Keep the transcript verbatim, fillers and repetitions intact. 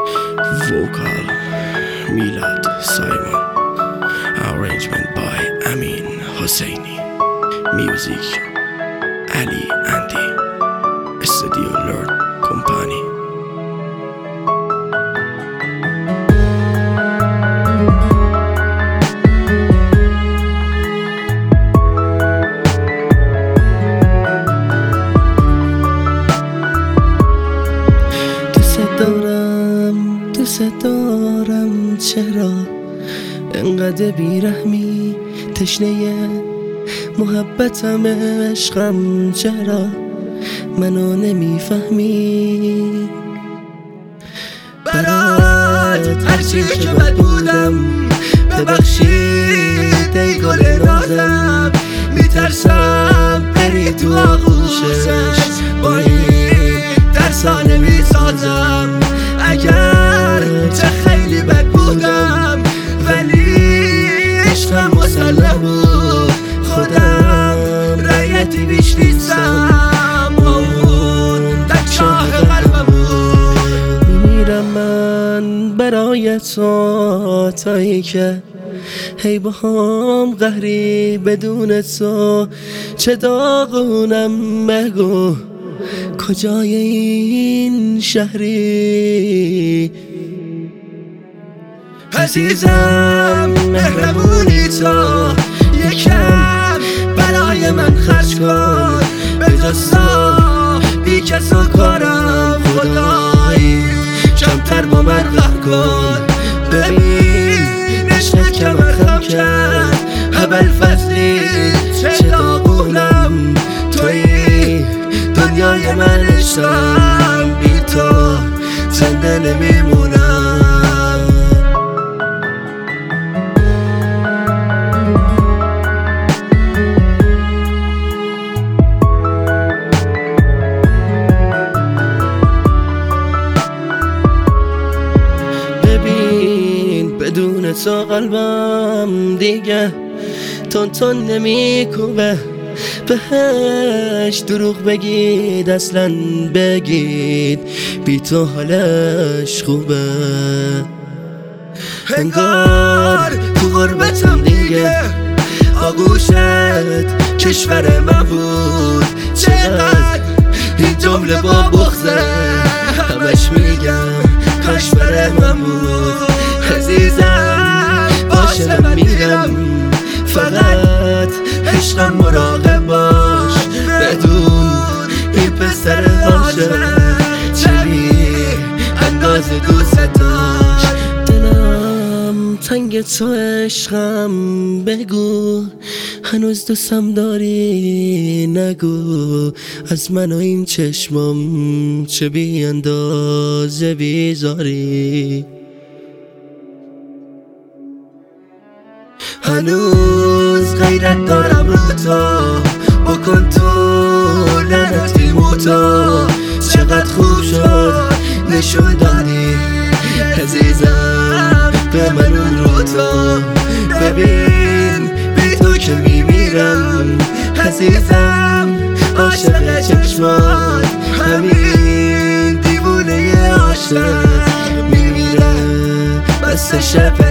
Vocal Milad Simon. Arrangement by Amin Hosseini. Music Ali Andy. Studio Lord Company. دارم دوست دارم، چرا انقدر بیرحمی؟ تشنه محبتم، عشقم، چرا منو نمیفهمی؟ برات هرچی که بد بودم ببخشید ای گل نازم. میترسم بری تو آغوشش، با این ترسا نمیسازم. اگر چه خیلی بد بودم ولی عشقم مسلم بود. خودم رایتی بیش نیستم، اون در چاه قلبم بود. میمیرم من برای تو، تایی که هی با هم قهری بدون تو. چه داغونم مگو کجای این شهری؟ عزیزم مهربونی تو، یکم برای من خرج کن. به جستا بی کس و کارم، خدایی کمتر با من قهر کن. ببین عشقت کمر خم کرد، هبل فضلی چه داغونم. توی دنیای من عشقم، بی تو زنده نمیمونم. ببین بدون تو قلبم دیگه تون تون نمیکوبه. بهش دروغ بگید، اصلا بگید بی تو حالش خوبه. انگار تو غربتم دیگه، آغوشت کشور من بود. چقدر این جمله با بغضه، همش میگم کاش بر من بود. عزیزم باشه من میرم، فقط عشقم مراقب باش. بدون این پسر باشه چلی انداز دوست داشت. دلم تنگ تو عشقم، بگو هنوز دوستم داری؟ نگو از من و این چشمم چه بی اندازه بیزاری. هنوز غیرت دارم رو تو، بکن تو لعنتی موتا. چقدر خوب شد نشون دادی عزیزم به من اون رو تو. ببین بی تو که میمیرم عزیزم، عاشق چشمات، همین دیوونه عاشق میمیره بس شب